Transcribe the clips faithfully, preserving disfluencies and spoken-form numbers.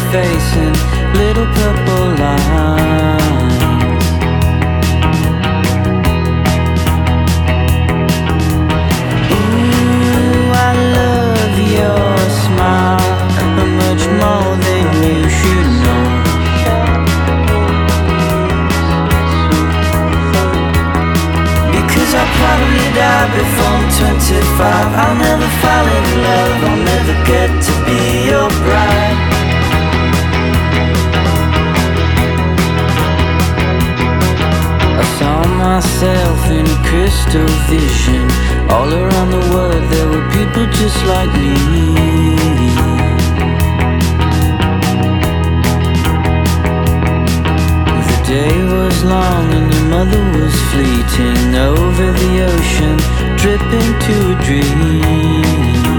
face in little purple lines. Ooh, I love your smile much more than you should know. Because I'll probably die before I'm twenty-five. I'll never fall in love, I'll never get to be your bride. I saw myself in a crystal vision. All around the world there were people just like me. The day was long and your mother was fleeting over the ocean, dripping to a dream.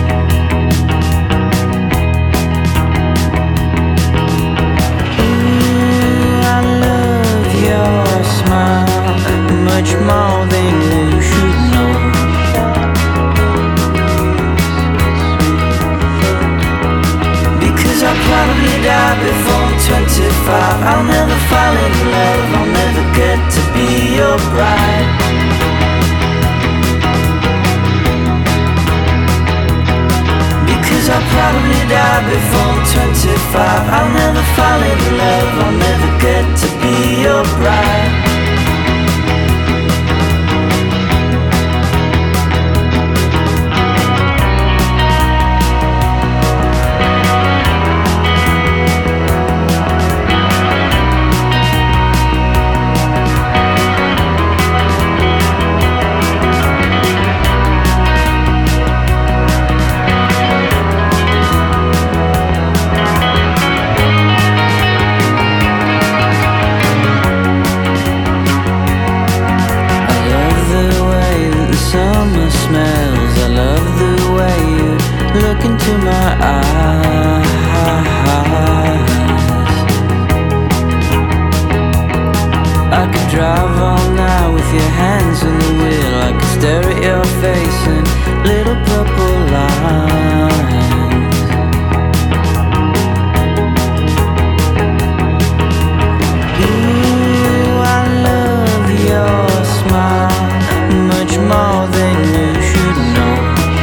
Ooh, I love your smile much more than you should know. Because I'll probably die before I'm twenty-five. I'll never fall in love, I'll never get to be your bride. Because I'll probably die before I'm twenty-five. I'll never fall in love, I'll never get to be your bride. Summer smells, I love the way you look into my eyes. I could drive all night with your hands on the wheel. I could stare at your face in little purple lines. Ooh, I love your smile much more than you should know.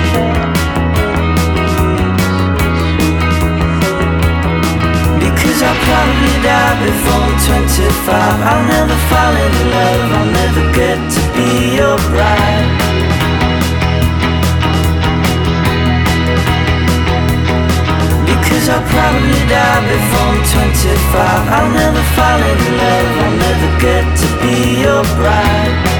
Because I'll probably die before I'm twenty-five. I'll never fall in love, I'll never get to be your bride. Because I'll probably die before I'm twenty-five. I'll never fall in love, I'll never get to be your bride.